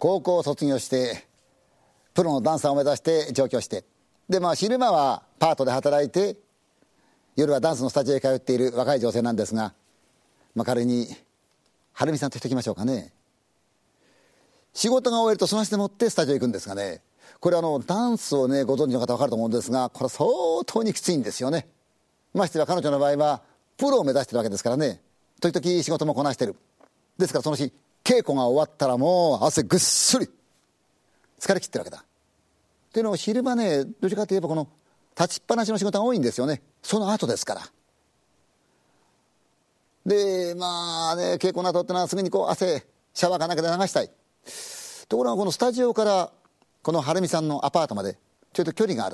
高校を卒業してプロのダンサーを目指して上京して、で昼間はパートで働いて夜はダンスのスタジオへ通っている若い女性なんですが、彼にはるみさんとしておきましょうかね。仕事が終えるとその足でもってスタジオへ行くんですがね、これダンスをねご存知の方は分かると思うんですが、これ相当にきついんですよね。ましては彼女の場合はプロを目指してるわけですからね、時々仕事もこなしてる。ですからその日稽古が終わったらもう汗ぐっすり疲れ切ってるわけだ。っていうのを昼間ね、どちらかといえばこの立ちっぱなしの仕事が多いんですよね。その後ですから。で稽古の後ってのはすぐに汗シャワーかなんかで流したい。ところがこのスタジオからこのはるみさんのアパートまでちょっと距離がある。